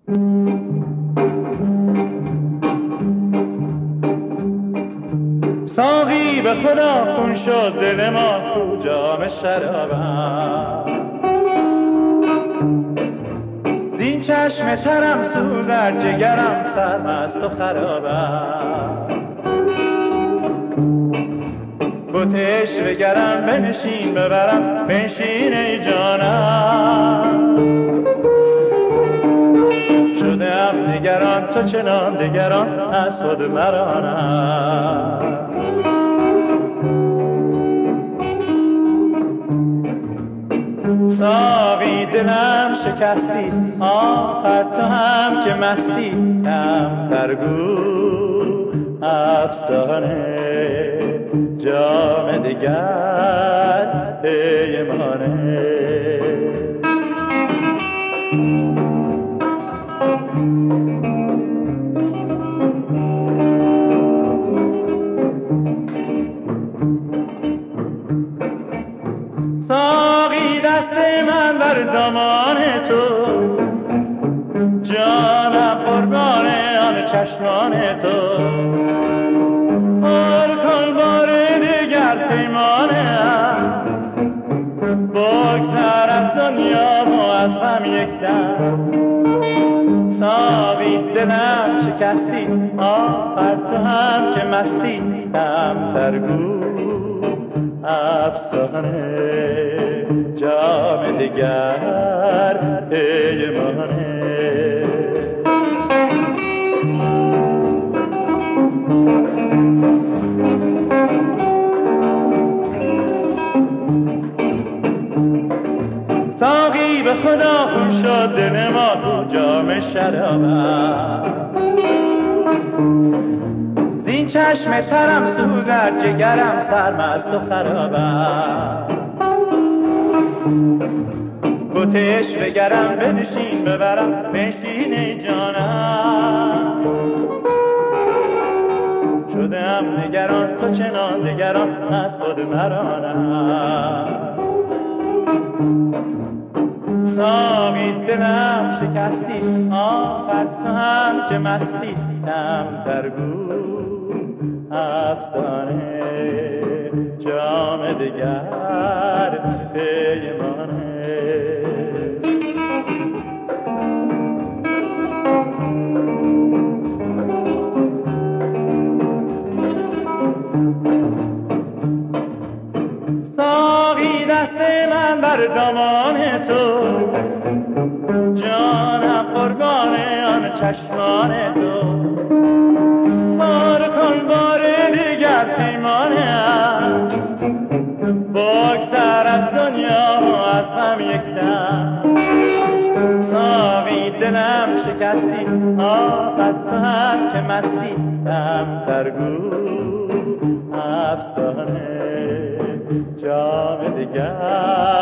ساقی به خدا خون شد دل ما تو جام شرابم، زین چشم ترم سوزد جگرم سرمست و خرابم. بوتش بگرم بنشین ببرم بنشین ای جانم، شدم نگران تو چنان دگران از خود مرانم. ساقی دلم شکستی آخر تو هم که مستی، کمتر گو افسانه جام دگر پیمانه. ساقی دست من بر دامان تو، جانم قربان آن چشمان تو. پر کن بار دیگر پیمانم، بگذر از دنیا و از هم یک دم. ساقی دلم شکستی آخر تو هم که مستی، کمتر گو افسانه جام دگر پیمانه. ساقی به خدا خون شد دل ما تو جام شرابم، زین چشم ترم سوزد جگرم سرمست و خرابم. بوتش بگرم بنشین ببرم بنشین ای جانم، شدم نگران تو چنان دگران از خود مرانم. ساقی دلم شکستی آخر تو هم که مستی، کمتر گو افسانه جام دگر پیمانه. ساقی دست من بر دامان تو، جانم قربان آن چشمان تو. پر کن بار دیگر پیمانم، بگذر از دنیا و از هم یک دم. ساقی دلم شکستی آخر تو هم که مستی، کمتر گو افسانه جام دگر